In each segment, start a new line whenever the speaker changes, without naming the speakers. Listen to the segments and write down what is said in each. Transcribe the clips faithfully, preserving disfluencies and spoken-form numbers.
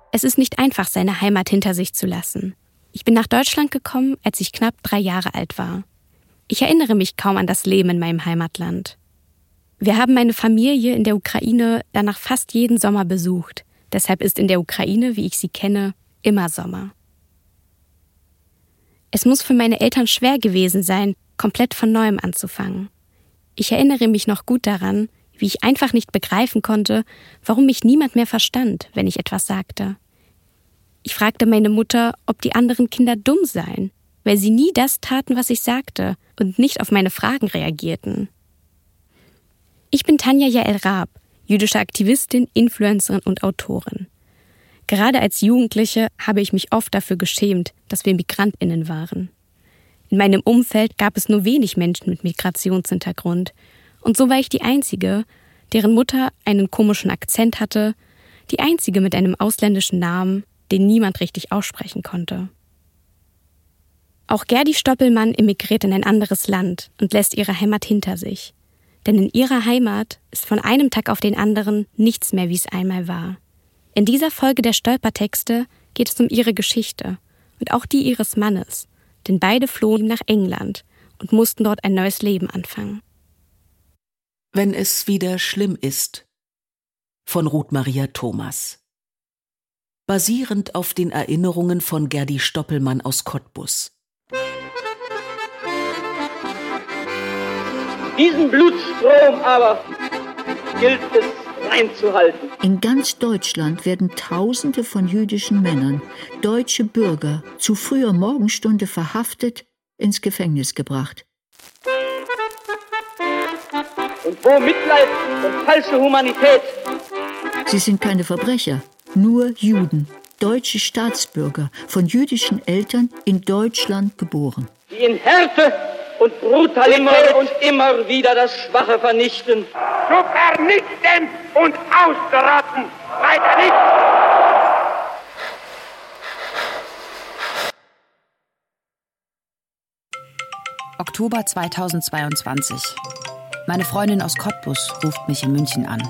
Es ist nicht einfach, seine Heimat hinter sich zu lassen. Ich bin nach Deutschland gekommen, als ich knapp drei Jahre alt war. Ich erinnere mich kaum an das Leben in meinem Heimatland. Wir haben meine Familie in der Ukraine danach fast jeden Sommer besucht. Deshalb ist in der Ukraine, wie ich sie kenne, immer Sommer. Es muss für meine Eltern schwer gewesen sein, komplett von Neuem anzufangen. Ich erinnere mich noch gut daran, wie ich einfach nicht begreifen konnte, warum mich niemand mehr verstand, wenn ich etwas sagte. Ich fragte meine Mutter, ob die anderen Kinder dumm seien, weil sie nie das taten, was ich sagte und nicht auf meine Fragen reagierten. Ich bin Tanja Yael Raab, jüdische Aktivistin, Influencerin und Autorin. Gerade als Jugendliche habe ich mich oft dafür geschämt, dass wir MigrantInnen waren. In meinem Umfeld gab es nur wenig Menschen mit Migrationshintergrund und so war ich die Einzige, deren Mutter einen komischen Akzent hatte, die Einzige mit einem ausländischen Namen, den niemand richtig aussprechen konnte. Auch Gerdi Stoppelmann emigriert in ein anderes Land und lässt ihre Heimat hinter sich. Denn in ihrer Heimat ist von einem Tag auf den anderen nichts mehr, wie es einmal war. In dieser Folge der Stolpertexte geht es um ihre Geschichte und auch die ihres Mannes, denn beide flohen nach England und mussten dort ein neues Leben anfangen.
Wenn es wieder schlimm ist, von Ruth Maria Thomas. Basierend auf den Erinnerungen von Gerdi Stoppelmann aus Cottbus.
Diesen Blutstrom aber gilt es reinzuhalten.
In ganz Deutschland werden Tausende von jüdischen Männern, deutsche Bürger, zu früher Morgenstunde verhaftet, ins Gefängnis gebracht.
Und wo Mitleid und falsche Humanität.
Sie sind keine Verbrecher, nur Juden, deutsche Staatsbürger, von jüdischen Eltern in Deutschland geboren.
Die in Härte und Brutalität immer und immer wieder das Schwache vernichten.
Zu vernichten und auszurotten. Weiter nicht!
Oktober zweitausendzweiundzwanzig. Meine Freundin aus Cottbus ruft mich in München an.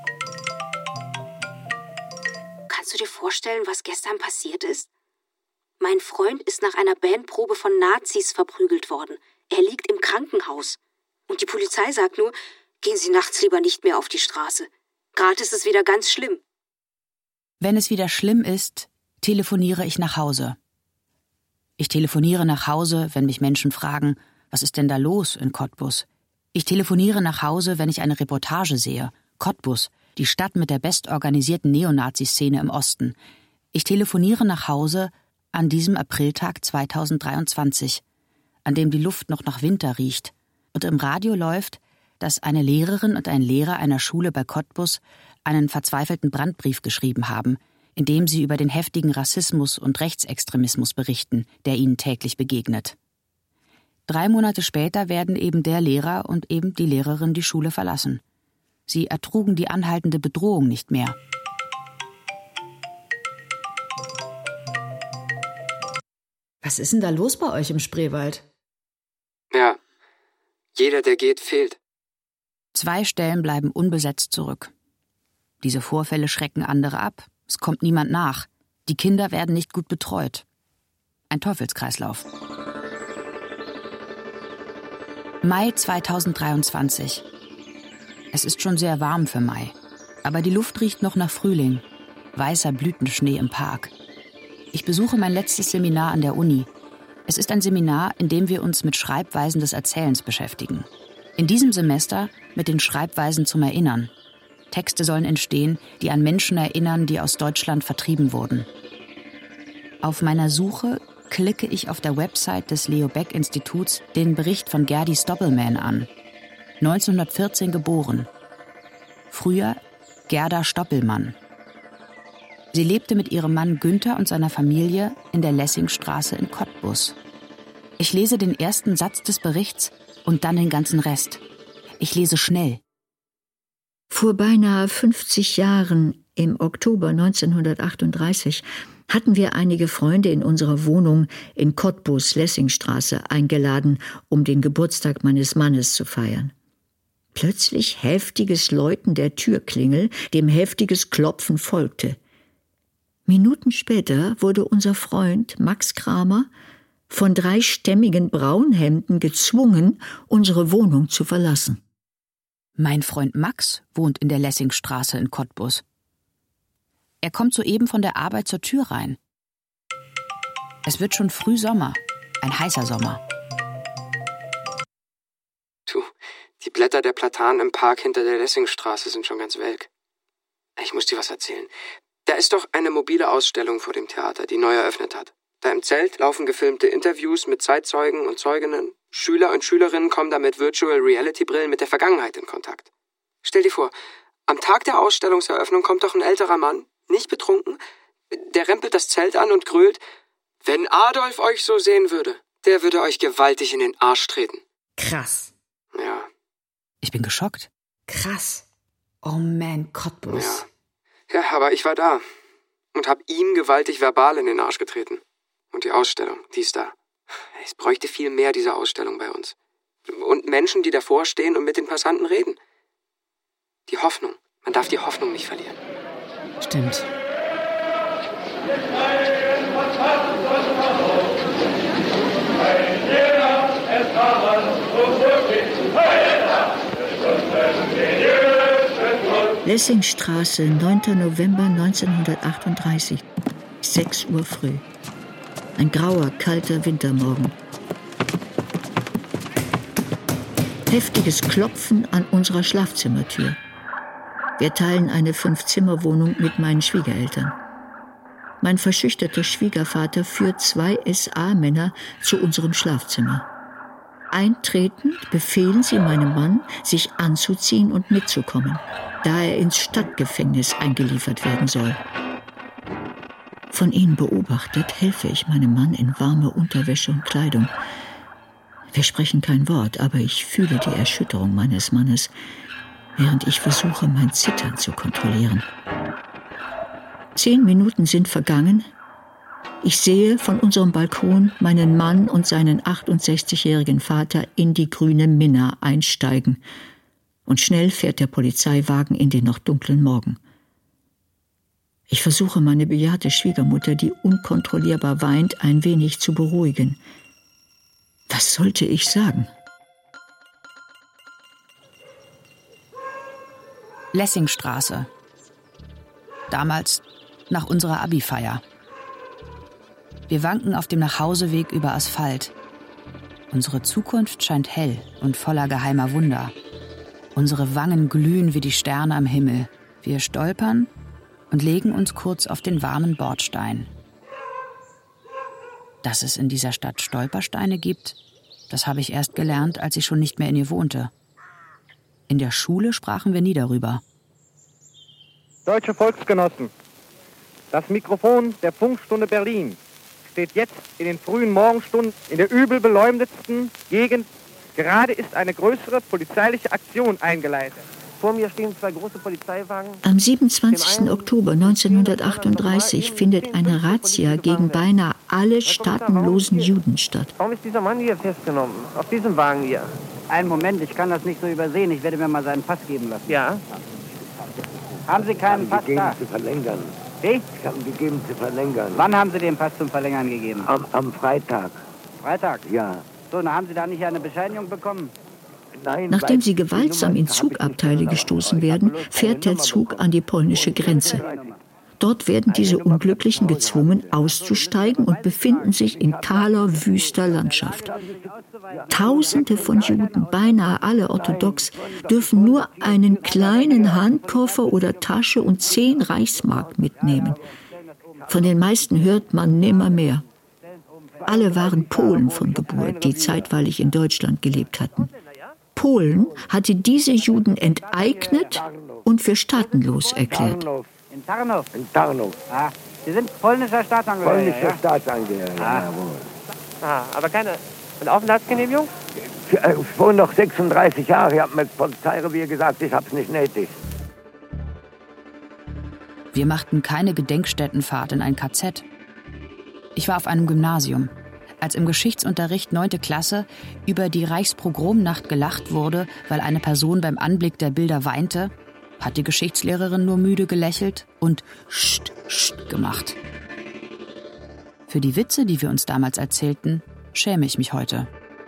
Kannst du dir vorstellen, was gestern passiert ist? Mein Freund ist nach einer Bandprobe von Nazis verprügelt worden. Er liegt im Krankenhaus. Und die Polizei sagt nur, gehen Sie nachts lieber nicht mehr auf die Straße. Gerade ist es wieder ganz schlimm.
Wenn es wieder schlimm ist, telefoniere ich nach Hause. Ich telefoniere nach Hause, wenn mich Menschen fragen, was ist denn da los in Cottbus? Ich telefoniere nach Hause, wenn ich eine Reportage sehe. Cottbus, die Stadt mit der bestorganisierten Neonazi-Szene im Osten. Ich telefoniere nach Hause an diesem Apriltag zweitausenddreiundzwanzig, an dem die Luft noch nach Winter riecht und im Radio läuft, dass eine Lehrerin und ein Lehrer einer Schule bei Cottbus einen verzweifelten Brandbrief geschrieben haben, in dem sie über den heftigen Rassismus und Rechtsextremismus berichten, der ihnen täglich begegnet. Drei Monate später werden eben der Lehrer und eben die Lehrerin die Schule verlassen. Sie ertrugen die anhaltende Bedrohung nicht mehr.
Was ist denn da los bei euch im Spreewald?
Ja, jeder, der geht, fehlt.
Zwei Stellen bleiben unbesetzt zurück. Diese Vorfälle schrecken andere ab. Es kommt niemand nach. Die Kinder werden nicht gut betreut. Ein Teufelskreislauf. Mai zweitausenddreiundzwanzig. Es ist schon sehr warm für Mai. Aber die Luft riecht noch nach Frühling. Weißer Blütenschnee im Park. Ich besuche mein letztes Seminar an der Uni. Es ist ein Seminar, in dem wir uns mit Schreibweisen des Erzählens beschäftigen. In diesem Semester mit den Schreibweisen zum Erinnern. Texte sollen entstehen, die an Menschen erinnern, die aus Deutschland vertrieben wurden. Auf meiner Suche klicke ich auf der Website des Leo Baeck Instituts den Bericht von Gerdi Stoppelmann an. neunzehnhundertvierzehn geboren. Früher Gerda Stoppelmann. Sie lebte mit ihrem Mann Günther und seiner Familie in der Lessingstraße in Cottbus. Ich lese den ersten Satz des Berichts und dann den ganzen Rest. Ich lese schnell.
Vor beinahe fünfzig Jahren, im Oktober neunzehnhundertachtunddreißig, hatten wir einige Freunde in unserer Wohnung in Cottbus, Lessingstraße, eingeladen, um den Geburtstag meines Mannes zu feiern. Plötzlich heftiges Läuten der Türklingel, dem heftiges Klopfen folgte. Minuten später wurde unser Freund Max Kramer von drei stämmigen Braunhemden gezwungen, unsere Wohnung zu verlassen.
Mein Freund Max wohnt in der Lessingstraße in Cottbus. Er kommt soeben von der Arbeit zur Tür rein. Es wird schon früh Sommer, ein heißer Sommer.
Du, die Blätter der Platanen im Park hinter der Lessingstraße sind schon ganz welk. Ich muss dir was erzählen. Da ist doch eine mobile Ausstellung vor dem Theater, die neu eröffnet hat. Da im Zelt laufen gefilmte Interviews mit Zeitzeugen und Zeuginnen. Schüler und Schülerinnen kommen da mit Virtual Reality Brillen mit der Vergangenheit in Kontakt. Stell dir vor, am Tag der Ausstellungseröffnung kommt doch ein älterer Mann, nicht betrunken, der rempelt das Zelt an und grölt: Wenn Adolf euch so sehen würde, der würde euch gewaltig in den Arsch treten.
Krass.
Ja.
Ich bin geschockt.
Krass. Oh man, Cottbus.
Ja. Ja, aber ich war da und hab ihm gewaltig verbal in den Arsch getreten. Und die Ausstellung, die ist da. Es bräuchte viel mehr diese Ausstellung bei uns. Und Menschen, die davor stehen und mit den Passanten reden. Die Hoffnung. Man darf die Hoffnung nicht verlieren.
Stimmt.
Lessingstraße, neunter November neunzehnhundertachtunddreißig, sechs Uhr früh. Ein grauer, kalter Wintermorgen. Heftiges Klopfen an unserer Schlafzimmertür. Wir teilen eine Fünf-Zimmer-Wohnung mit meinen Schwiegereltern. Mein verschüchterter Schwiegervater führt zwei S A-Männer zu unserem Schlafzimmer. Eintretend befehlen sie meinem Mann, sich anzuziehen und mitzukommen, da er ins Stadtgefängnis eingeliefert werden soll. Von ihnen beobachtet, helfe ich meinem Mann in warme Unterwäsche und Kleidung. Wir sprechen kein Wort, aber ich fühle die Erschütterung meines Mannes, während ich versuche, mein Zittern zu kontrollieren. Zehn Minuten sind vergangen. Ich sehe von unserem Balkon meinen Mann und seinen achtundsechzigjährigen Vater in die grüne Minna einsteigen. Und schnell fährt der Polizeiwagen in den noch dunklen Morgen. Ich versuche, meine bejahrte Schwiegermutter, die unkontrollierbar weint, ein wenig zu beruhigen. Was sollte ich sagen?
Lessingstraße. Damals nach unserer Abi-Feier. Wir wanken auf dem Nachhauseweg über Asphalt. Unsere Zukunft scheint hell und voller geheimer Wunder. Unsere Wangen glühen wie die Sterne am Himmel. Wir stolpern und legen uns kurz auf den warmen Bordstein. Dass es in dieser Stadt Stolpersteine gibt, das habe ich erst gelernt, als ich schon nicht mehr in ihr wohnte. In der Schule sprachen wir nie darüber.
Deutsche Volksgenossen, das Mikrofon der Funkstunde Berlin steht jetzt in den frühen Morgenstunden in der übel beleumdetsten Gegend. Gerade ist eine größere polizeiliche Aktion eingeleitet. Vor mir stehen zwei große Polizeiwagen.
Am siebenundzwanzigsten Oktober neunzehnhundertachtunddreißig findet eine Razzia gegen beinahe alle staatenlosen Juden statt.
Warum ist dieser Mann hier festgenommen? Auf diesem Wagen hier?
Einen Moment, ich kann das nicht so übersehen. Ich werde mir mal seinen Pass geben lassen.
Ja.
Haben Sie keinen Pass da?
Zu verlängern.
Wie?
Ich habe ihn gegeben zu verlängern.
Wann haben Sie den Pass zum Verlängern gegeben?
Am, am Freitag.
Freitag?
Ja.
So, dann haben Sie da nicht eine Bescheinigung bekommen?
Nein,
Nachdem sie gewaltsam in Zugabteile gestoßen werden, fährt der Zug an die polnische Grenze. Dort werden diese Unglücklichen gezwungen, auszusteigen und befinden sich in kahler, wüster Landschaft. Tausende von Juden, beinahe alle orthodox, dürfen nur einen kleinen Handkoffer oder Tasche und zehn Reichsmark mitnehmen. Von den meisten hört man nimmermehr. Alle waren Polen von Geburt, die zeitweilig in Deutschland gelebt hatten. Polen hatte diese Juden enteignet und für staatenlos erklärt.
In Tarnow?
In Tarnow.
Ah, Sie sind polnischer Staatsangehöriger,
Polnischer
ja?
Staatsangehöriger,
Ah.
jawohl.
Ah, aber keine Aufenthaltsgenehmigung?
Ich äh, wohne noch sechsunddreißig Jahre. Ich habe mit Polizeirevier gesagt, ich habe es nicht nötig.
Wir machten keine Gedenkstättenfahrt in ein K Z. Ich war auf einem Gymnasium. Als im Geschichtsunterricht neunte Klasse über die Reichspogromnacht gelacht wurde, weil eine Person beim Anblick der Bilder weinte, hat die Geschichtslehrerin nur müde gelächelt und Scht, Scht gemacht. Für die Witze, die wir uns damals erzählten, schäme ich mich heute.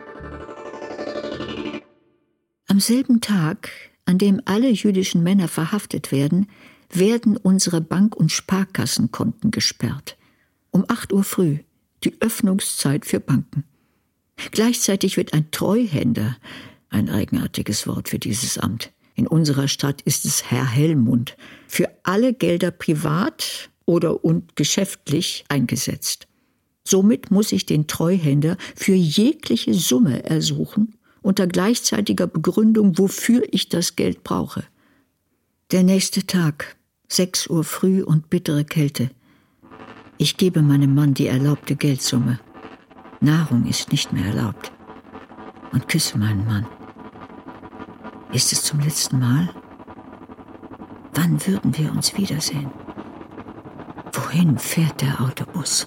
Am selben Tag, an dem alle jüdischen Männer verhaftet werden, werden unsere Bank- und Sparkassenkonten gesperrt. Um acht Uhr früh, die Öffnungszeit für Banken. Gleichzeitig wird ein Treuhänder, ein eigenartiges Wort für dieses Amt, in unserer Stadt ist es Herr Hellmund, für alle Gelder privat oder und geschäftlich eingesetzt. Somit muss ich den Treuhänder für jegliche Summe ersuchen, unter gleichzeitiger Begründung, wofür ich das Geld brauche. Der nächste Tag, sechs Uhr früh und bittere Kälte. Ich gebe meinem Mann die erlaubte Geldsumme. Nahrung ist nicht mehr erlaubt. Und küsse meinen Mann. Ist es zum letzten Mal? Wann würden wir uns wiedersehen? Wohin fährt der Autobus?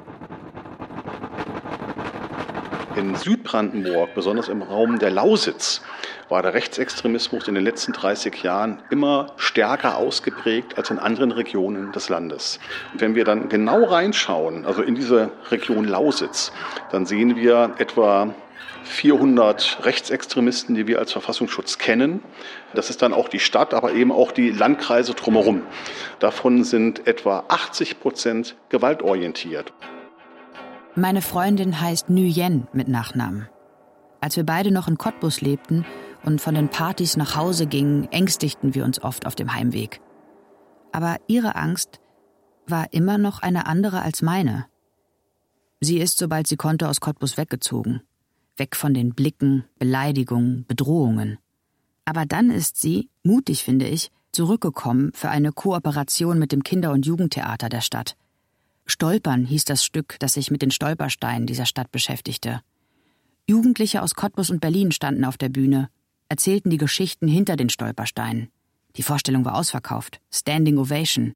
In Südbrandenburg, besonders im Raum der Lausitz, war der Rechtsextremismus in den letzten dreißig Jahren immer stärker ausgeprägt als in anderen Regionen des Landes. Und wenn wir dann genau reinschauen, also in diese Region Lausitz, dann sehen wir etwa vierhundert Rechtsextremisten, die wir als Verfassungsschutz kennen. Das ist dann auch die Stadt, aber eben auch die Landkreise drumherum. Davon sind etwa achtzig Prozent gewaltorientiert.
Meine Freundin heißt Nguyen mit Nachnamen. Als wir beide noch in Cottbus lebten und von den Partys nach Hause gingen, ängstigten wir uns oft auf dem Heimweg. Aber ihre Angst war immer noch eine andere als meine. Sie ist, sobald sie konnte, aus Cottbus weggezogen. Weg von den Blicken, Beleidigungen, Bedrohungen. Aber dann ist sie, mutig finde ich, zurückgekommen für eine Kooperation mit dem Kinder- und Jugendtheater der Stadt. Stolpern hieß das Stück, das sich mit den Stolpersteinen dieser Stadt beschäftigte. Jugendliche aus Cottbus und Berlin standen auf der Bühne, erzählten die Geschichten hinter den Stolpersteinen. Die Vorstellung war ausverkauft. Standing Ovation.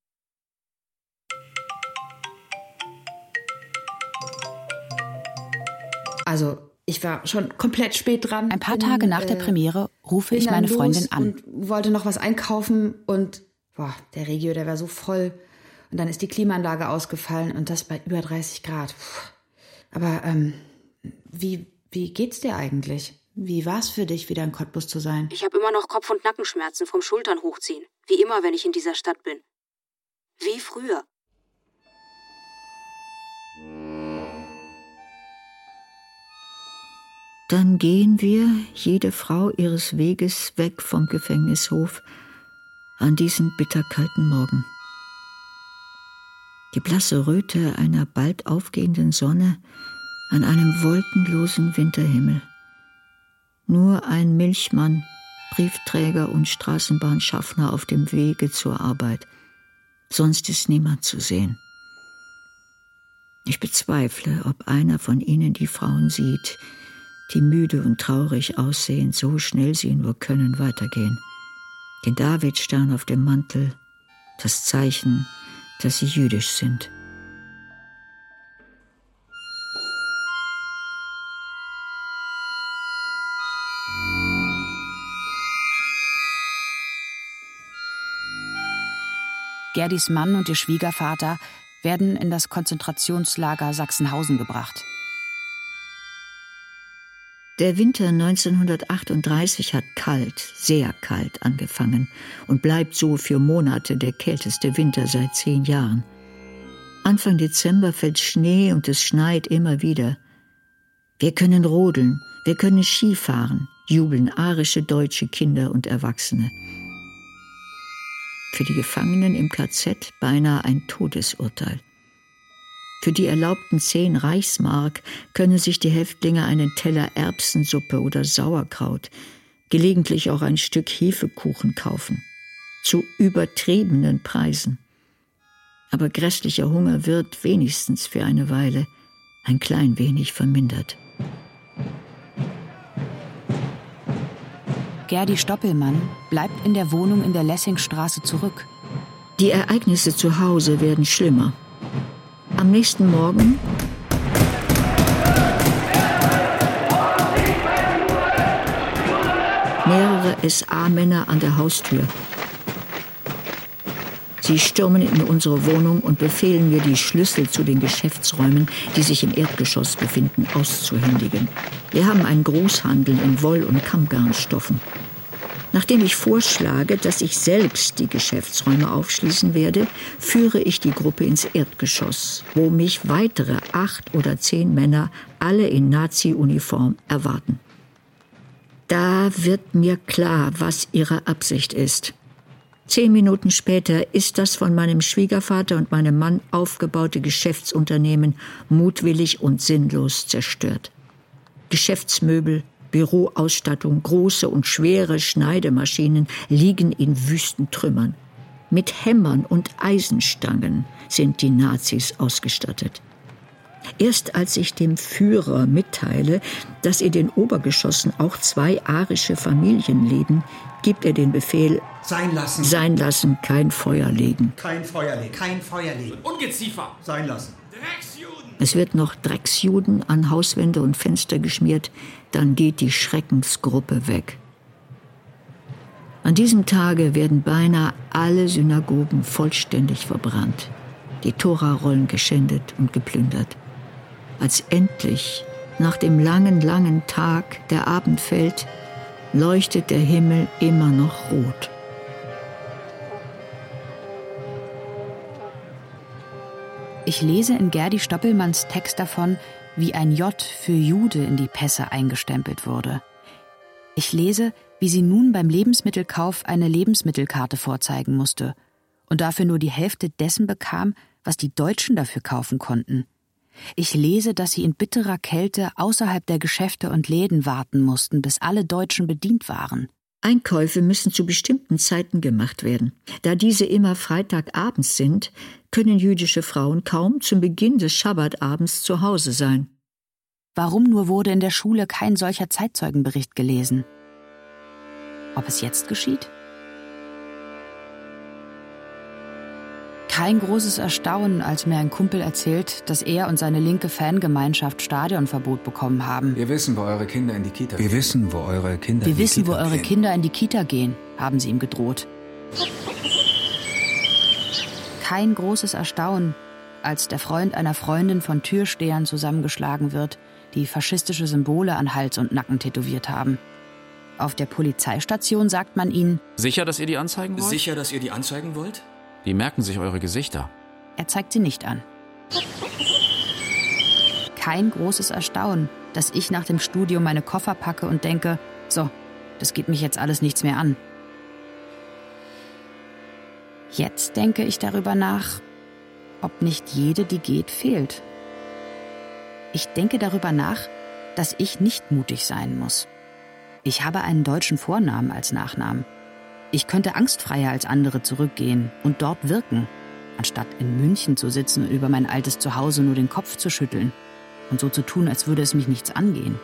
Also, ich war schon komplett spät dran.
Ein paar Tage nach der Premiere rufe ich meine Freundin an.
Und wollte noch was einkaufen und boah, der Regio, der war so voll. Und dann ist die Klimaanlage ausgefallen und das bei über dreißig Grad. Puh. Aber ähm, wie, wie geht's dir eigentlich? Wie war's für dich, wieder in Cottbus zu sein?
Ich habe immer noch Kopf- und Nackenschmerzen vom Schultern hochziehen. Wie immer, wenn ich in dieser Stadt bin. Wie früher.
Dann gehen wir, jede Frau ihres Weges, weg vom Gefängnishof an diesem bitterkalten Morgen. Die blasse Röte einer bald aufgehenden Sonne an einem wolkenlosen Winterhimmel. Nur ein Milchmann, Briefträger und Straßenbahnschaffner auf dem Wege zur Arbeit. Sonst ist niemand zu sehen. Ich bezweifle, ob einer von ihnen die Frauen sieht, die müde und traurig aussehen, so schnell sie nur können weitergehen. Den Davidstern auf dem Mantel, das Zeichen, dass sie jüdisch sind.
Gerdis Mann und ihr Schwiegervater werden in das Konzentrationslager Sachsenhausen gebracht.
Der Winter neunzehnhundertachtunddreißig hat kalt, sehr kalt angefangen und bleibt so für Monate der kälteste Winter seit zehn Jahren. Anfang Dezember fällt Schnee und es schneit immer wieder. Wir können rodeln, wir können Skifahren, jubeln arische deutsche Kinder und Erwachsene. Für die Gefangenen im K Z beinahe ein Todesurteil. Für die erlaubten zehn Reichsmark können sich die Häftlinge einen Teller Erbsensuppe oder Sauerkraut, gelegentlich auch ein Stück Hefekuchen kaufen. Zu übertriebenen Preisen. Aber grässlicher Hunger wird, wenigstens für eine Weile, ein klein wenig vermindert.
Gerdi Stoppelmann bleibt in der Wohnung in der Lessingstraße zurück.
Die Ereignisse zu Hause werden schlimmer. Am nächsten Morgen mehrere S A-Männer an der Haustür. Sie stürmen in unsere Wohnung und befehlen mir, die Schlüssel zu den Geschäftsräumen, die sich im Erdgeschoss befinden, auszuhändigen. Wir haben einen Großhandel in Woll- und Kammgarnstoffen. Nachdem ich vorschlage, dass ich selbst die Geschäftsräume aufschließen werde, führe ich die Gruppe ins Erdgeschoss, wo mich weitere acht oder zehn Männer, alle in Nazi-Uniform, erwarten. Da wird mir klar, was ihre Absicht ist. Zehn Minuten später ist das von meinem Schwiegervater und meinem Mann aufgebaute Geschäftsunternehmen mutwillig und sinnlos zerstört. Geschäftsmöbel, Büroausstattung, große und schwere Schneidemaschinen liegen in wüsten Trümmern. Mit Hämmern und Eisenstangen sind die Nazis ausgestattet. Erst als ich dem Führer mitteile, dass in den Obergeschossen auch zwei arische Familien leben, gibt er den Befehl:
Sein lassen.
Sein lassen, kein Feuer legen.
Kein Feuer legen. Kein Feuer legen. Ungeziefer. Sein lassen.
Drecksjuden. Es wird noch Drecksjuden an Hauswände und Fenster geschmiert, dann geht die Schreckensgruppe weg. An diesem Tage werden beinahe alle Synagogen vollständig verbrannt, die Torarollen geschändet und geplündert. Als endlich, nach dem langen, langen Tag, der Abend fällt, leuchtet der Himmel immer noch rot.
Ich lese in Gerdi Stoppelmanns Text davon, wie ein J für Jude in die Pässe eingestempelt wurde. Ich lese, wie sie nun beim Lebensmittelkauf eine Lebensmittelkarte vorzeigen musste und dafür nur die Hälfte dessen bekam, was die Deutschen dafür kaufen konnten. Ich lese, dass sie in bitterer Kälte außerhalb der Geschäfte und Läden warten mussten, bis alle Deutschen bedient waren.
Einkäufe müssen zu bestimmten Zeiten gemacht werden. Da diese immer Freitagabends sind, können jüdische Frauen kaum zum Beginn des Schabbatabends zu Hause sein.
Warum nur wurde in der Schule kein solcher Zeitzeugenbericht gelesen? Ob es jetzt geschieht? Kein großes Erstaunen, als mir ein Kumpel erzählt, dass er und seine linke Fangemeinschaft Stadionverbot bekommen haben.
Wir wissen, wo eure Kinder in die Kita gehen. Wir wissen, wo eure Kinder
Wir
in die
wissen,
Kita
wo eure
gehen.
Kinder in die Kita gehen, haben sie ihm gedroht. Kein großes Erstaunen, als der Freund einer Freundin von Türstehern zusammengeschlagen wird, die faschistische Symbole an Hals und Nacken tätowiert haben. Auf der Polizeistation sagt man ihnen:
Sicher, dass ihr die anzeigen wollt?
Sicher, dass ihr die anzeigen wollt?
Die merken sich eure Gesichter.
Er zeigt sie nicht an. Kein großes Erstaunen, dass ich nach dem Studium meine Koffer packe und denke: So, das geht mich jetzt alles nichts mehr an. Jetzt denke ich darüber nach, ob nicht jede, die geht, fehlt. Ich denke darüber nach, dass ich nicht mutig sein muss. Ich habe einen deutschen Vornamen als Nachnamen. Ich könnte angstfreier als andere zurückgehen und dort wirken, anstatt in München zu sitzen und über mein altes Zuhause nur den Kopf zu schütteln und so zu tun, als würde es mich nichts angehen.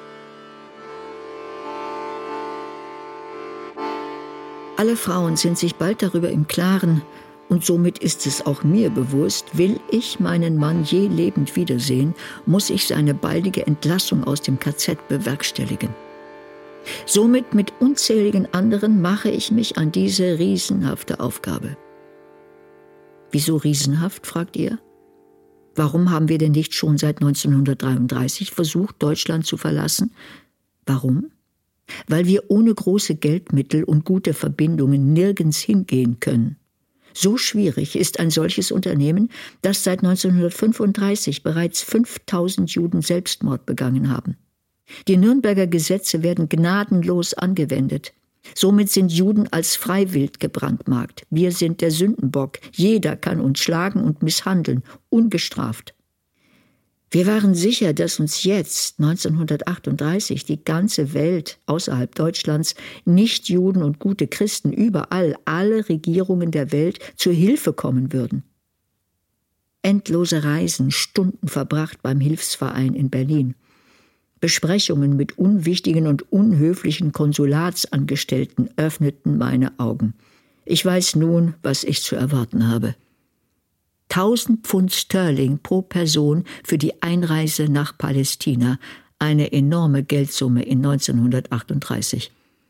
Alle Frauen sind sich bald darüber im Klaren, und somit ist es auch mir bewusst: Will ich meinen Mann je lebend wiedersehen, muss ich seine baldige Entlassung aus dem K Z bewerkstelligen. Somit mit unzähligen anderen mache ich mich an diese riesenhafte Aufgabe. Wieso riesenhaft, fragt ihr? Warum haben wir denn nicht schon seit neunzehnhundertdreiunddreißig versucht, Deutschland zu verlassen? Warum? Weil wir ohne große Geldmittel und gute Verbindungen nirgends hingehen können. So schwierig ist ein solches Unternehmen, dass seit neunzehnhundertfünfunddreißig bereits fünftausend Juden Selbstmord begangen haben. Die Nürnberger Gesetze werden gnadenlos angewendet. Somit sind Juden als Freiwild gebrandmarkt. Wir sind der Sündenbock. Jeder kann uns schlagen und misshandeln, ungestraft. Wir waren sicher, dass uns jetzt, neunzehnhundertachtunddreißig, die ganze Welt außerhalb Deutschlands, Nichtjuden und gute Christen überall, alle Regierungen der Welt zur Hilfe kommen würden. Endlose Reisen, Stunden verbracht beim Hilfsverein in Berlin. Besprechungen mit unwichtigen und unhöflichen Konsulatsangestellten öffneten meine Augen. Ich weiß nun, was ich zu erwarten habe. Tausend Pfund Sterling pro Person für die Einreise nach Palästina, eine enorme Geldsumme in neunzehnhundertachtunddreißig.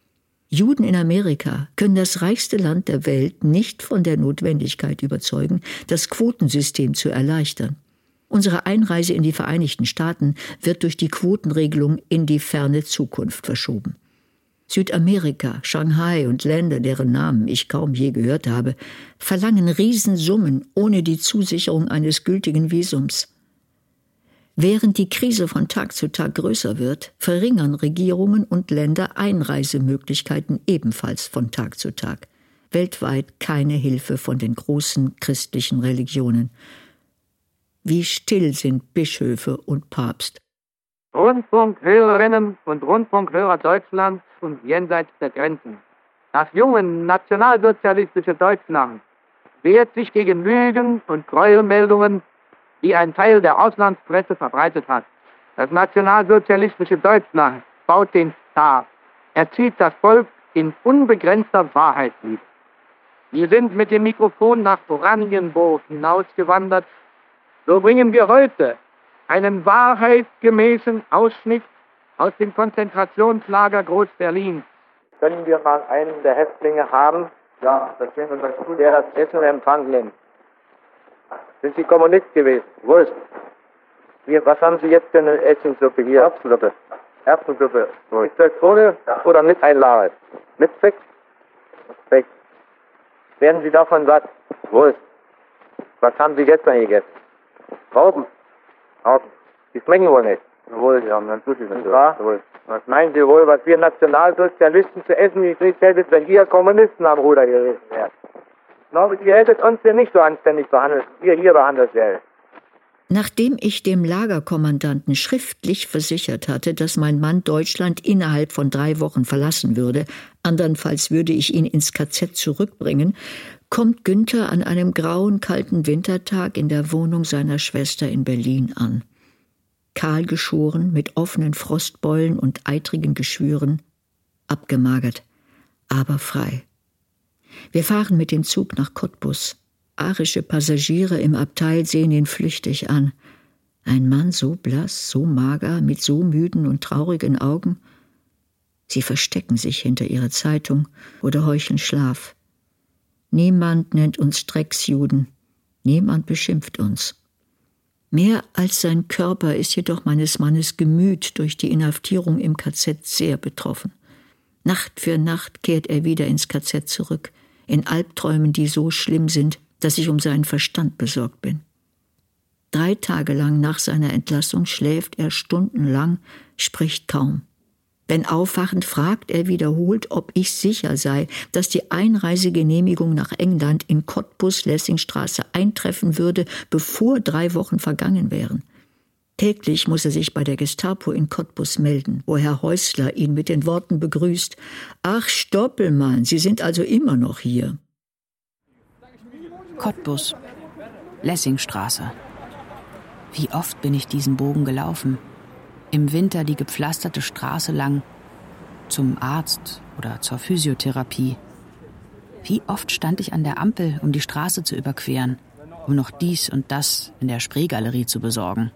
Juden in Amerika können das reichste Land der Welt nicht von der Notwendigkeit überzeugen, das Quotensystem zu erleichtern. Unsere Einreise in die Vereinigten Staaten wird durch die Quotenregelung in die ferne Zukunft verschoben. Südamerika, Shanghai und Länder, deren Namen ich kaum je gehört habe, verlangen Riesensummen ohne die Zusicherung eines gültigen Visums. Während die Krise von Tag zu Tag größer wird, verringern Regierungen und Länder Einreisemöglichkeiten ebenfalls von Tag zu Tag. Weltweit keine Hilfe von den großen christlichen Religionen. Wie still sind Bischöfe und Papst.
Rundfunkhörerinnen und Rundfunkhörer Deutschlands und jenseits der Grenzen. Das junge nationalsozialistische Deutschland wehrt sich gegen Lügen und Gräuelmeldungen, die ein Teil der Auslandspresse verbreitet hat. Das nationalsozialistische Deutschland baut den Staat. Er zieht das Volk in unbegrenzter Wahrheitsliebe. Wir sind mit dem Mikrofon nach Oranienburg hinausgewandert. So bringen wir heute einen wahrheitsgemäßen Ausschnitt aus dem Konzentrationslager Groß-Berlin.
Können wir mal einen der Häftlinge haben? Ja, das wäre das gut. Der das Essen in Empfang nimmt. Sind Sie Kommunist gewesen? Wurst. Wir, was haben Sie jetzt für eine Essenssuppe hier? Erbsensuppe. Erbsensuppe. Ist das ohne oder mit Einlage? Mit Speck? Speck. Werden Sie davon satt? Wurst. Was haben Sie gestern gegessen? Trauben. Trauben. Die schmecken wohl nicht. Wohl, ja, dann tut es nicht. Wohl. Was meinen Sie wohl, was wir Nationalsozialisten zu essen gekriegt hättet, wenn ihr Kommunisten am Ruder gewesen wärt? Ich glaube, ihr hättet uns ja nicht so anständig behandelt, wie ihr hier behandelt werdet.
Nachdem ich dem Lagerkommandanten schriftlich versichert hatte, dass mein Mann Deutschland innerhalb von drei Wochen verlassen würde, andernfalls würde ich ihn ins K Z zurückbringen, kommt Günther an einem grauen, kalten Wintertag in der Wohnung seiner Schwester in Berlin an. Kahl geschoren, mit offenen Frostbeulen und eitrigen Geschwüren, abgemagert, aber frei. Wir fahren mit dem Zug nach Cottbus. Arische Passagiere im Abteil sehen ihn flüchtig an. Ein Mann so blass, so mager, mit so müden und traurigen Augen. Sie verstecken sich hinter ihrer Zeitung oder heucheln Schlaf. Niemand nennt uns Drecksjuden. Niemand beschimpft uns. Mehr als sein Körper ist jedoch meines Mannes Gemüt durch die Inhaftierung im K Z sehr betroffen. Nacht für Nacht kehrt er wieder ins K Z zurück, in Albträumen, die so schlimm sind, dass ich um seinen Verstand besorgt bin. Drei Tage lang nach seiner Entlassung schläft er stundenlang, spricht kaum. Wenn aufwachend, fragt er wiederholt, ob ich sicher sei, dass die Einreisegenehmigung nach England in Cottbus-Lessingstraße eintreffen würde, bevor drei Wochen vergangen wären. Täglich muss er sich bei der Gestapo in Cottbus melden, wo Herr Häusler ihn mit den Worten begrüßt: »Ach, Stoppelmann, Sie sind also immer noch hier.«
Cottbus, Lessingstraße. Wie oft bin ich diesen Bogen gelaufen? Im Winter die gepflasterte Straße lang, zum Arzt oder zur Physiotherapie. Wie oft stand ich an der Ampel, um die Straße zu überqueren, um noch dies und das in der Spreegalerie zu besorgen.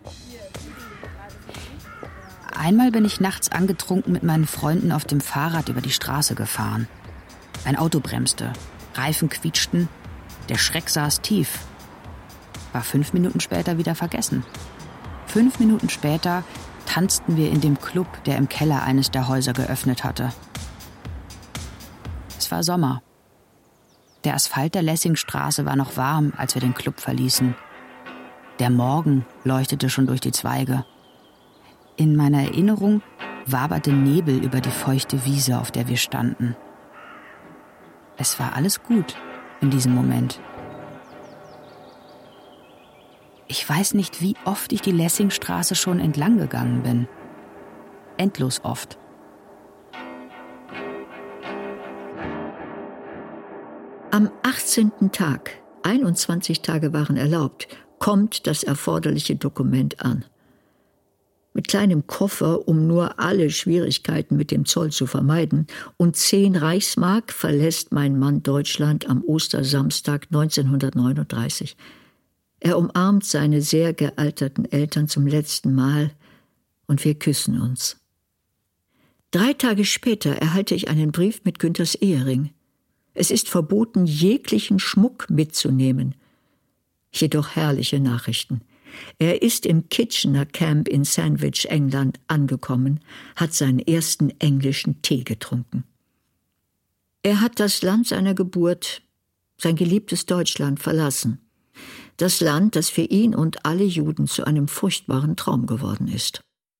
Einmal bin ich nachts angetrunken mit meinen Freunden auf dem Fahrrad über die Straße gefahren. Ein Auto bremste, Reifen quietschten, der Schreck saß tief. War fünf Minuten später wieder vergessen. Fünf Minuten später tanzten wir in dem Club, der im Keller eines der Häuser geöffnet hatte. Es war Sommer. Der Asphalt der Lessingstraße war noch warm, als wir den Club verließen. Der Morgen leuchtete schon durch die Zweige. In meiner Erinnerung waberte Nebel über die feuchte Wiese, auf der wir standen. Es war alles gut in diesem Moment. Ich weiß nicht, wie oft ich die Lessingstraße schon entlang gegangen bin. Endlos oft.
Am achtzehnten Tag, einundzwanzig Tage waren erlaubt, kommt das erforderliche Dokument an. Mit kleinem Koffer, um nur alle Schwierigkeiten mit dem Zoll zu vermeiden, und zehn Reichsmark verlässt mein Mann Deutschland am Ostersamstag neunzehnhundertneununddreißig. Er umarmt seine sehr gealterten Eltern zum letzten Mal und wir küssen uns. Drei Tage später erhalte ich einen Brief mit Günthers Ehering. Es ist verboten, jeglichen Schmuck mitzunehmen. Jedoch herrliche Nachrichten. Er ist im Kitchener Camp in Sandwich, England, angekommen, hat seinen ersten englischen Tee getrunken. Er hat das Land seiner Geburt, sein geliebtes Deutschland, verlassen. Das Land, das für ihn und alle Juden zu einem furchtbaren Traum geworden ist.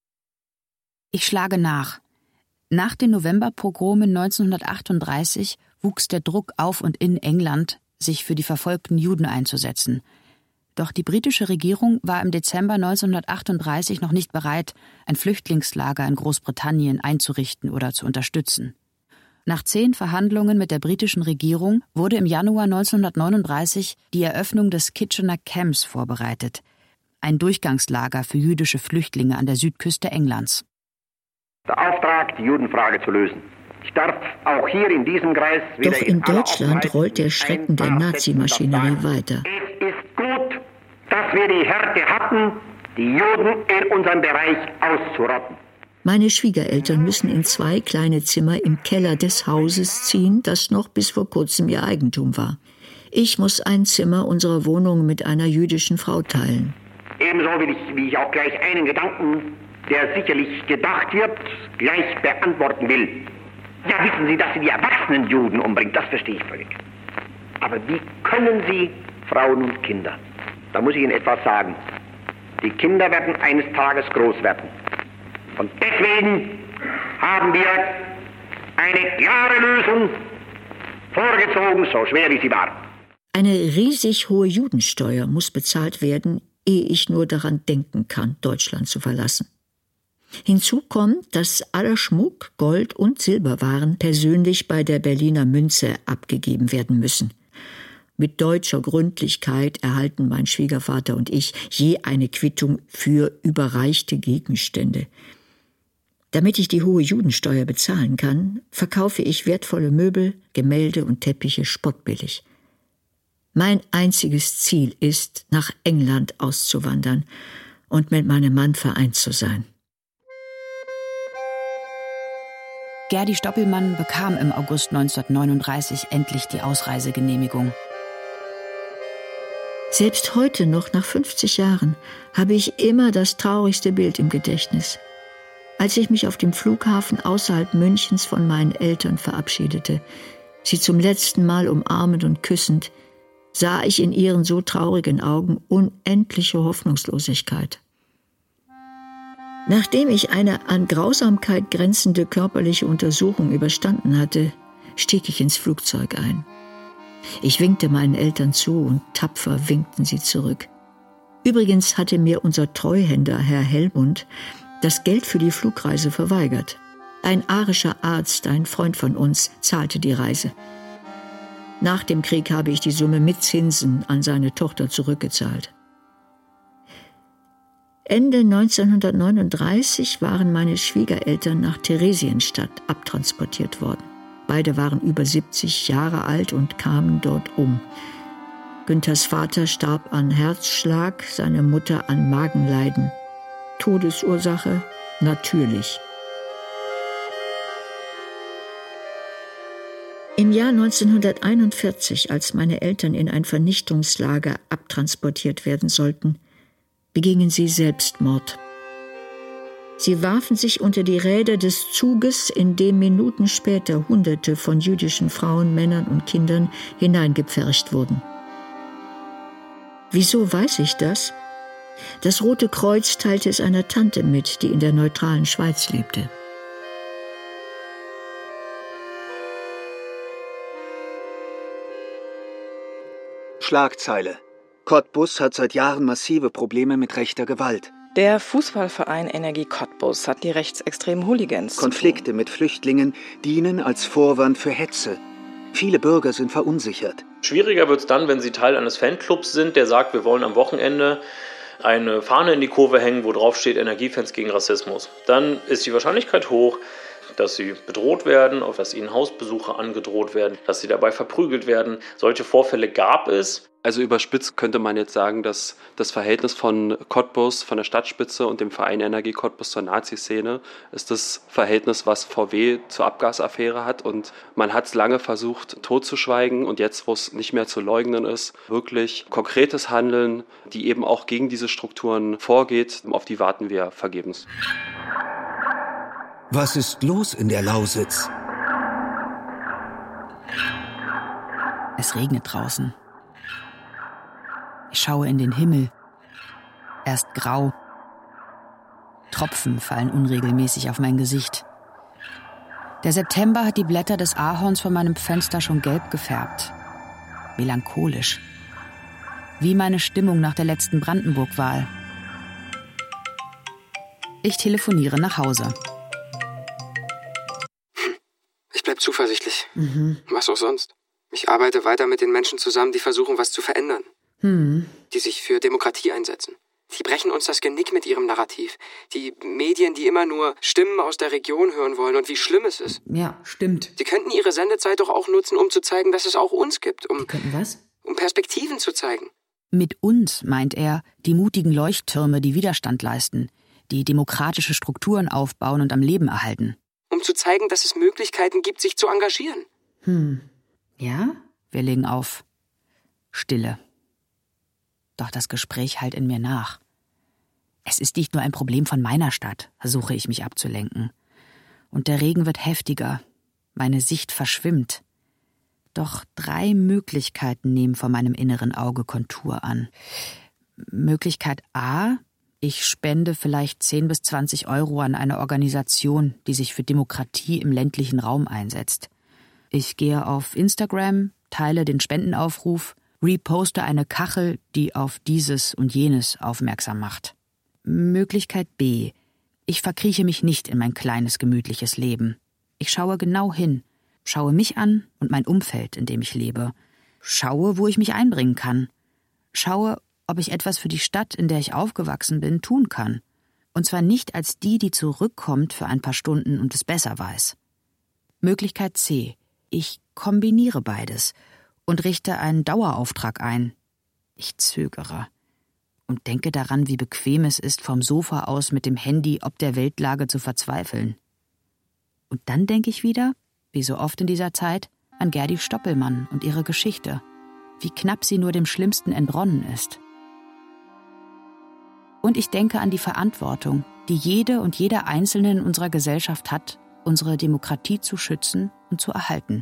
Ich schlage nach. Nach den Novemberpogromen neunzehnhundertachtunddreißig wuchs der Druck auf und in England, sich für die verfolgten Juden einzusetzen. Doch die britische Regierung war im Dezember neunzehnhundertachtunddreißig noch nicht bereit, ein Flüchtlingslager in Großbritannien einzurichten oder zu unterstützen. Nach zehn Verhandlungen mit der britischen Regierung wurde im Januar neunzehnhundertneununddreißig die Eröffnung des Kitchener Camps vorbereitet, ein Durchgangslager für jüdische Flüchtlinge an der Südküste Englands.
Der Auftrag, die Judenfrage zu lösen. Ich darf auch hier in diesem Kreis wieder
Doch in Deutschland rollt der Schrecken der Nazimaschinerie weiter.
Es ist gut, dass wir die Härte hatten, die Juden in unserem Bereich auszurotten.
Meine Schwiegereltern müssen in zwei kleine Zimmer im Keller des Hauses ziehen, das noch bis vor kurzem ihr Eigentum war. Ich muss ein Zimmer unserer Wohnung mit einer jüdischen Frau teilen.
Ebenso will ich, wie ich auch gleich einen Gedanken, der sicherlich gedacht wird, gleich beantworten will. Ja, wissen Sie, dass Sie die erwachsenen Juden umbringen, das verstehe ich völlig. Aber wie können Sie Frauen und Kinder? Da muss ich Ihnen etwas sagen. Die Kinder werden eines Tages groß werden. Und deswegen haben wir eine klare Lösung vorgezogen, so schwer wie sie war.
Eine riesig hohe Judensteuer muss bezahlt werden, ehe ich nur daran denken kann, Deutschland zu verlassen. Hinzu kommt, dass aller Schmuck, Gold- und Silberwaren persönlich bei der Berliner Münze abgegeben werden müssen. Mit deutscher Gründlichkeit erhalten mein Schwiegervater und ich je eine Quittung für überreichte Gegenstände. Damit ich die hohe Judensteuer bezahlen kann, verkaufe ich wertvolle Möbel, Gemälde und Teppiche spottbillig. Mein einziges Ziel ist, nach England auszuwandern und mit meinem Mann vereint zu sein.
Gerdi Stoppelmann bekam im August neunzehnhundertneununddreißig endlich die Ausreisegenehmigung.
Selbst heute noch, nach fünfzig Jahren, habe ich immer das traurigste Bild im Gedächtnis. Als ich mich auf dem Flughafen außerhalb Münchens von meinen Eltern verabschiedete, sie zum letzten Mal umarmend und küssend, sah ich in ihren so traurigen Augen unendliche Hoffnungslosigkeit. Nachdem ich eine an Grausamkeit grenzende körperliche Untersuchung überstanden hatte, stieg ich ins Flugzeug ein. Ich winkte meinen Eltern zu und tapfer winkten sie zurück. Übrigens hatte mir unser Treuhänder, Herr Hellmund, das Geld für die Flugreise verweigert. Ein arischer Arzt, ein Freund von uns, zahlte die Reise. Nach dem Krieg habe ich die Summe mit Zinsen an seine Tochter zurückgezahlt. Ende neunzehnhundertneununddreißig waren meine Schwiegereltern nach Theresienstadt abtransportiert worden. Beide waren über siebzig Jahre alt und kamen dort um. Günthers Vater starb an Herzschlag, seine Mutter an Magenleiden. Todesursache natürlich. Im Jahr neunzehnhunderteinundvierzig, als meine Eltern in ein Vernichtungslager abtransportiert werden sollten, begingen sie Selbstmord. Sie warfen sich unter die Räder des Zuges, in dem Minuten später Hunderte von jüdischen Frauen, Männern und Kindern hineingepfercht wurden. Wieso weiß ich das? Das Rote Kreuz teilte es einer Tante mit, die in der neutralen Schweiz lebte.
Schlagzeile: Cottbus hat seit Jahren massive Probleme mit rechter Gewalt.
Der Fußballverein Energie Cottbus hat die rechtsextremen Hooligans.
Konflikte mit Flüchtlingen dienen als Vorwand für Hetze. Viele Bürger sind verunsichert.
Schwieriger wird es dann, wenn sie Teil eines Fanclubs sind, der sagt, wir wollen am Wochenende eine Fahne in die Kurve hängen, wo drauf steht Energiefans gegen Rassismus. Dann ist die Wahrscheinlichkeit hoch, dass sie bedroht werden, dass ihnen Hausbesuche angedroht werden, dass sie dabei verprügelt werden. Solche Vorfälle gab es.
Also überspitzt könnte man jetzt sagen, dass das Verhältnis von Cottbus, von der Stadtspitze und dem Verein Energie Cottbus zur Nazi-Szene ist das Verhältnis, was V W zur Abgasaffäre hat. Und man hat es lange versucht, totzuschweigen. Und jetzt, wo es nicht mehr zu leugnen ist, wirklich konkretes Handeln, die eben auch gegen diese Strukturen vorgeht, auf die warten wir vergebens.
Was ist los in der Lausitz?
Es regnet draußen. Ich schaue in den Himmel. Er ist grau. Tropfen fallen unregelmäßig auf mein Gesicht. Der September hat die Blätter des Ahorns vor meinem Fenster schon gelb gefärbt. Melancholisch. Wie meine Stimmung nach der letzten Brandenburg-Wahl. Ich telefoniere nach Hause.
Ich bleib zuversichtlich.
Mhm.
Was auch sonst. Ich arbeite weiter mit den Menschen zusammen, die versuchen, was zu verändern.
Hm.
Die sich für Demokratie einsetzen. Die brechen uns das Genick mit ihrem Narrativ. Die Medien, die immer nur Stimmen aus der Region hören wollen und wie schlimm es ist.
Ja, stimmt.
Die könnten ihre Sendezeit doch auch nutzen, um zu zeigen, dass es auch uns gibt. Um,
die könnten was?
Um Perspektiven zu zeigen.
Mit uns meint er die mutigen Leuchttürme, die Widerstand leisten, die demokratische Strukturen aufbauen und am Leben erhalten.
Um zu zeigen, dass es Möglichkeiten gibt, sich zu engagieren.
Hm. Ja?
Wir legen auf. Stille. Doch das Gespräch hallt in mir nach. Es ist nicht nur ein Problem von meiner Stadt, versuche ich mich abzulenken. Und der Regen wird heftiger. Meine Sicht verschwimmt. Doch drei Möglichkeiten nehmen vor meinem inneren Auge Kontur an. Möglichkeit A: Ich spende vielleicht zehn bis zwanzig Euro an eine Organisation, die sich für Demokratie im ländlichen Raum einsetzt. Ich gehe auf Instagram, teile den Spendenaufruf, reposte eine Kachel, die auf dieses und jenes aufmerksam macht. Möglichkeit B: Ich verkrieche mich nicht in mein kleines, gemütliches Leben. Ich schaue genau hin, schaue mich an und mein Umfeld, in dem ich lebe. Schaue, wo ich mich einbringen kann. Schaue, ob ich etwas für die Stadt, in der ich aufgewachsen bin, tun kann. Und zwar nicht als die, die zurückkommt für ein paar Stunden und es besser weiß. Möglichkeit C: Ich kombiniere beides und richte einen Dauerauftrag ein. Ich zögere und denke daran, wie bequem es ist, vom Sofa aus mit dem Handy ob der Weltlage zu verzweifeln. Und dann denke ich wieder, wie so oft in dieser Zeit, an Gerdi Stoppelmann und ihre Geschichte, wie knapp sie nur dem Schlimmsten entronnen ist. Und ich denke an die Verantwortung, die jede und jeder Einzelne in unserer Gesellschaft hat, unsere Demokratie zu schützen und zu erhalten.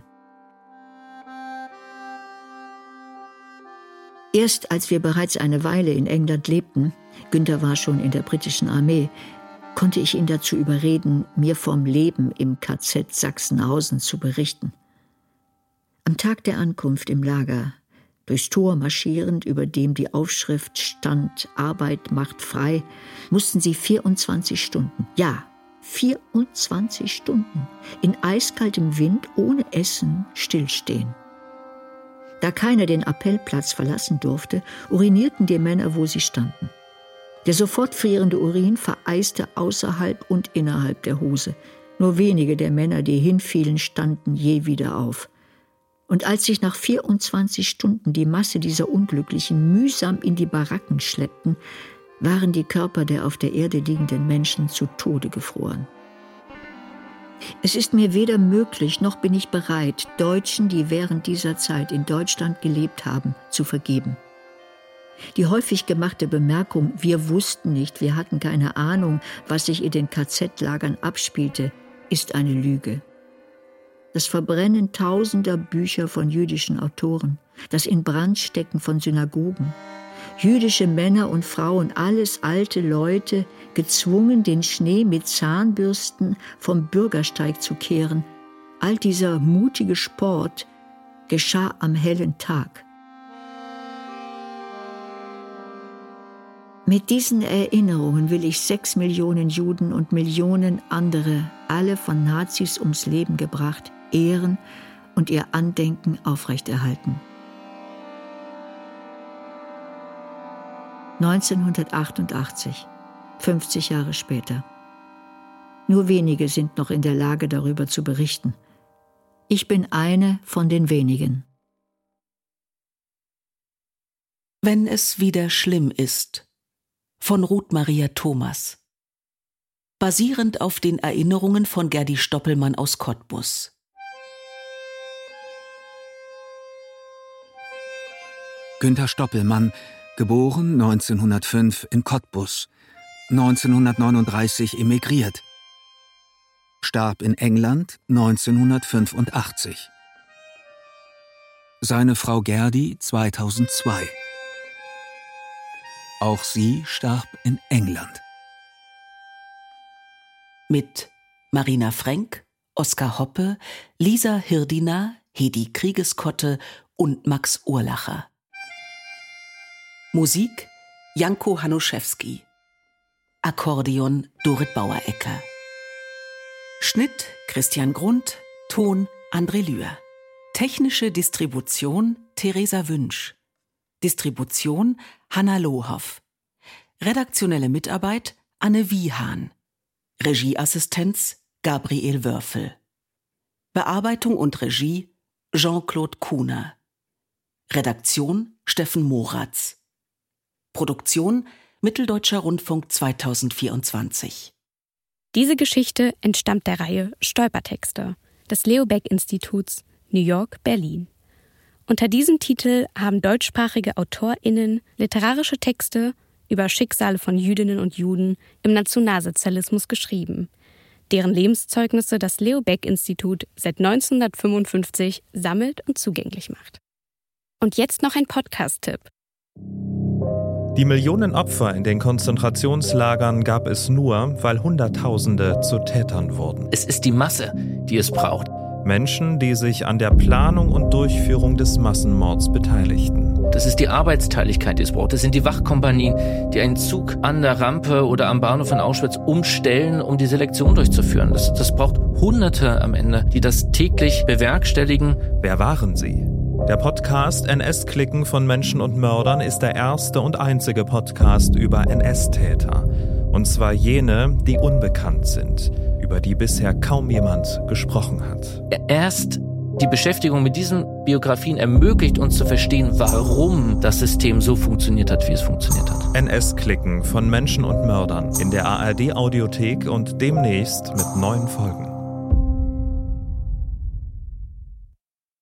Erst als wir bereits eine Weile in England lebten, Günther war schon in der britischen Armee, konnte ich ihn dazu überreden, mir vom Leben im K Z Sachsenhausen zu berichten. Am Tag der Ankunft im Lager, durchs Tor marschierend, über dem die Aufschrift stand, Arbeit macht frei, mussten sie vierundzwanzig Stunden, ja, vierundzwanzig Stunden, in eiskaltem Wind, ohne Essen, stillstehen. Da keiner den Appellplatz verlassen durfte, urinierten die Männer, wo sie standen. Der sofort frierende Urin vereiste außerhalb und innerhalb der Hose. Nur wenige der Männer, die hinfielen, standen je wieder auf. Und als sich nach vierundzwanzig Stunden die Masse dieser Unglücklichen mühsam in die Baracken schleppten, waren die Körper der auf der Erde liegenden Menschen zu Tode gefroren. Es ist mir weder möglich, noch bin ich bereit, Deutschen, die während dieser Zeit in Deutschland gelebt haben, zu vergeben. Die häufig gemachte Bemerkung, wir wussten nicht, wir hatten keine Ahnung, was sich in den K Z-Lagern abspielte, ist eine Lüge. Das Verbrennen tausender Bücher von jüdischen Autoren, das Inbrandstecken von Synagogen, jüdische Männer und Frauen, alles alte Leute, gezwungen, den Schnee mit Zahnbürsten vom Bürgersteig zu kehren. All dieser mutige Sport geschah am hellen Tag. Mit diesen Erinnerungen will ich sechs Millionen Juden und Millionen andere, alle von Nazis ums Leben gebracht, ehren und ihr Andenken aufrechterhalten. neunzehnhundertachtundachtzig, fünfzig Jahre später. Nur wenige sind noch in der Lage, darüber zu berichten. Ich bin eine von den wenigen.
Wenn es wieder schlimm ist, von Ruth Maria Thomas. Basierend auf den Erinnerungen von Gerdi Stoppelmann aus Cottbus.
Günter Stoppelmann, geboren neunzehnhundertfünf in Cottbus, neunzehnhundertneununddreißig emigriert. Starb in England neunzehnhundertfünfundachtzig. Seine Frau Gerdi zweitausendzwei. Auch sie starb in England.
Mit Marina Frenk, Oskar Hoppe, Lisa Hirdina, Hedi Kriegeskotte und Max Urlacher. Musik Janko Hanuszewski. Akkordeon Dorit Bauerecker. Schnitt Christian Grund, Ton André Lühr. Technische Distribution Theresa Wünsch. Distribution Hanna Lohoff. Redaktionelle Mitarbeit Anne Wiehan. Regieassistenz Gabriel Wörfel. Bearbeitung und Regie Jean-Claude Kuhner. Redaktion Steffen Moratz. Produktion Mitteldeutscher Rundfunk zweitausendvierundzwanzig.
Diese Geschichte entstammt der Reihe Stolpertexte des Leo Baeck Instituts New York, Berlin. Unter diesem Titel haben deutschsprachige AutorInnen literarische Texte über Schicksale von Jüdinnen und Juden im Nationalsozialismus geschrieben, deren Lebenszeugnisse das Leo Baeck Institut seit neunzehnhundertfünfundfünfzig sammelt und zugänglich macht. Und jetzt noch ein Podcast-Tipp.
Die Millionen Opfer in den Konzentrationslagern gab es nur, weil Hunderttausende zu Tätern wurden.
Es ist die Masse, die es braucht.
Menschen, die sich an der Planung und Durchführung des Massenmords beteiligten.
Das ist die Arbeitsteiligkeit, die es braucht. Das sind die Wachkompanien, die einen Zug an der Rampe oder am Bahnhof von Auschwitz umstellen, um die Selektion durchzuführen. Das, das braucht Hunderte am Ende, die das täglich bewerkstelligen.
Wer waren sie? Der Podcast N S-Klicken von Menschen und Mördern ist der erste und einzige Podcast über N S-Täter. Und zwar jene, die unbekannt sind, über die bisher kaum jemand gesprochen hat.
Erst die Beschäftigung mit diesen Biografien ermöglicht uns zu verstehen, warum das System so funktioniert hat, wie es funktioniert hat.
N S-Klicken von Menschen und Mördern in der A R D-Audiothek und demnächst mit neuen Folgen.